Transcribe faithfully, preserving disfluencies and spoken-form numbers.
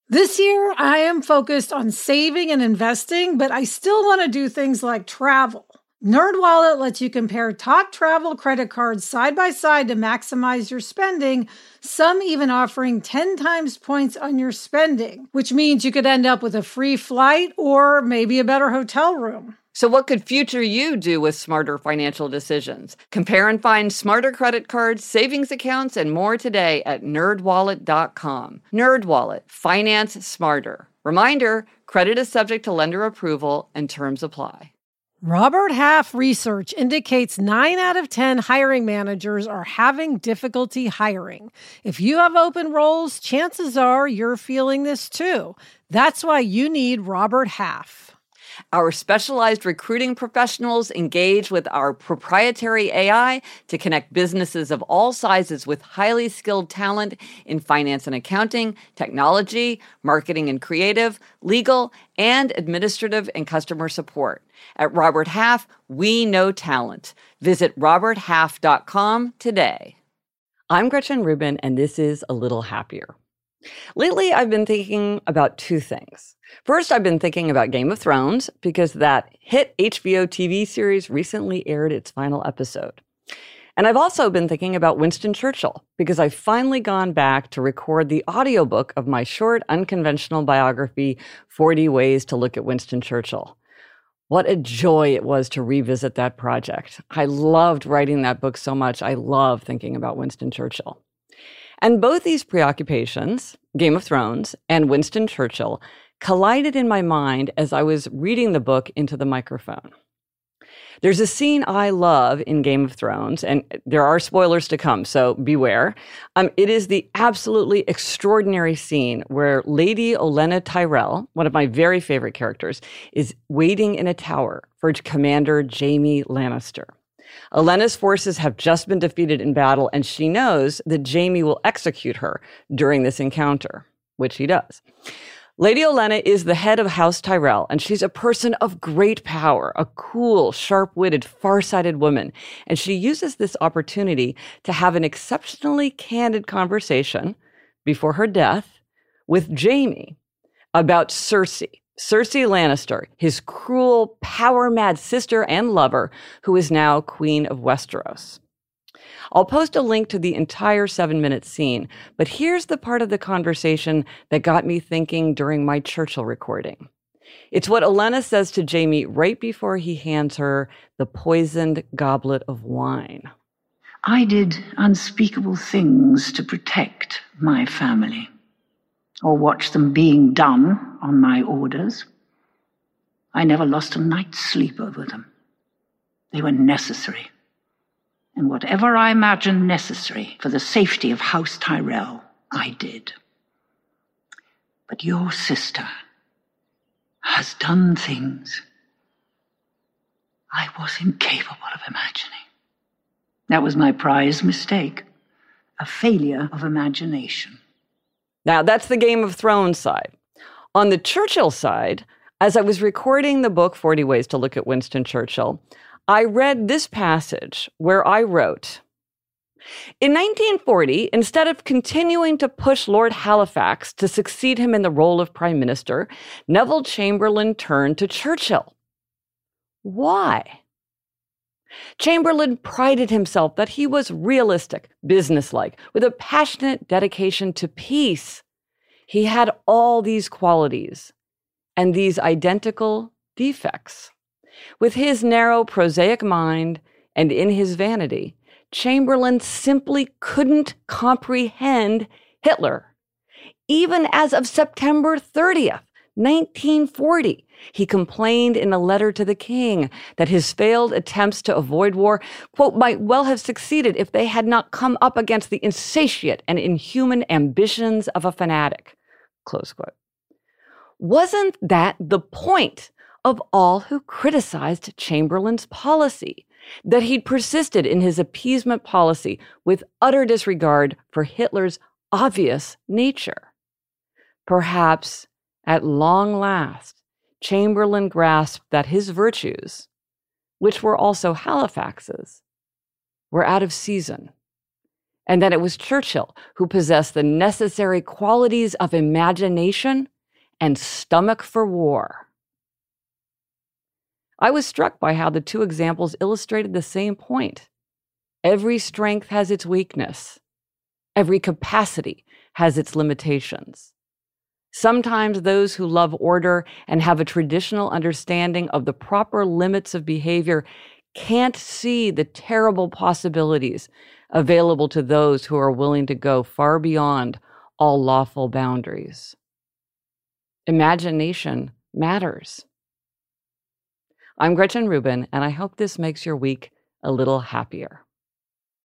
This year, I am focused on saving and investing, but I still want to do things like travel. NerdWallet lets you compare top travel credit cards side by side to maximize your spending, some even offering ten times points on your spending, which means you could end up with a free flight or maybe a better hotel room. So what could future you do with smarter financial decisions? Compare and find smarter credit cards, savings accounts, and more today at nerd wallet dot com. NerdWallet, finance smarter. Reminder, credit is subject to lender approval and terms apply. Robert Half research indicates nine out of ten hiring managers are having difficulty hiring. If you have open roles, chances are you're feeling this too. That's why you need Robert Half. Our specialized recruiting professionals engage with our proprietary A I to connect businesses of all sizes with highly skilled talent in finance and accounting, technology, marketing and creative, legal, and administrative and customer support. At Robert Half, we know talent. Visit robert half dot com today. I'm Gretchen Rubin, and this is A Little Happier. Lately, I've been thinking about two things. First, I've been thinking about Game of Thrones because that hit H B O T V series recently aired its final episode. And I've also been thinking about Winston Churchill because I've finally gone back to record the audiobook of my short, unconventional biography, forty Ways to Look at Winston Churchill. What a joy it was to revisit that project. I loved writing that book so much. I love thinking about Winston Churchill. And both these preoccupations, Game of Thrones and Winston Churchill, collided in my mind as I was reading the book into the microphone. There's a scene I love in Game of Thrones, and there are spoilers to come, so beware. Um, it is the absolutely extraordinary scene where Lady Olenna Tyrell, one of my very favorite characters, is waiting in a tower for Commander Jaime Lannister. Olenna's forces have just been defeated in battle, and she knows that Jaime will execute her during this encounter, which he does. Lady Olenna is the head of House Tyrell, and she's a person of great power, a cool, sharp-witted, far-sighted woman. And she uses this opportunity to have an exceptionally candid conversation before her death with Jaime about Cersei, Cersei Lannister, his cruel, power-mad sister and lover, who is now Queen of Westeros. I'll post a link to the entire seven-minute scene, but here's the part of the conversation that got me thinking during my Churchill recording. It's what Olenna says to Jaime right before he hands her the poisoned goblet of wine. I did unspeakable things to protect my family, or watch them being done on my orders. I never lost a night's sleep over them. They were necessary. And whatever I imagined necessary for the safety of House Tyrell, I did. But your sister has done things I was incapable of imagining. That was my prize mistake, a failure of imagination. Now, that's the Game of Thrones side. On the Churchill side, as I was recording the book forty Ways to Look at Winston Churchill, I read this passage where I wrote, in nineteen forty, instead of continuing to push Lord Halifax to succeed him in the role of Prime Minister, Neville Chamberlain turned to Churchill. Why? Chamberlain prided himself that he was realistic, businesslike, with a passionate dedication to peace. He had all these qualities and these identical defects. With his narrow, prosaic mind and in his vanity, Chamberlain simply couldn't comprehend Hitler. Even as of September thirtieth, nineteen forty, he complained in a letter to the king that his failed attempts to avoid war, quote, might well have succeeded if they had not come up against the insatiate and inhuman ambitions of a fanatic, close quote. Wasn't that the point of all who criticized Chamberlain's policy, that he'd persisted in his appeasement policy with utter disregard for Hitler's obvious nature? Perhaps, at long last, Chamberlain grasped that his virtues, which were also Halifax's, were out of season, and that it was Churchill who possessed the necessary qualities of imagination and stomach for war. I was struck by how the two examples illustrated the same point. Every strength has its weakness. Every capacity has its limitations. Sometimes those who love order and have a traditional understanding of the proper limits of behavior can't see the terrible possibilities available to those who are willing to go far beyond all lawful boundaries. Imagination matters. I'm Gretchen Rubin, and I hope this makes your week a little happier.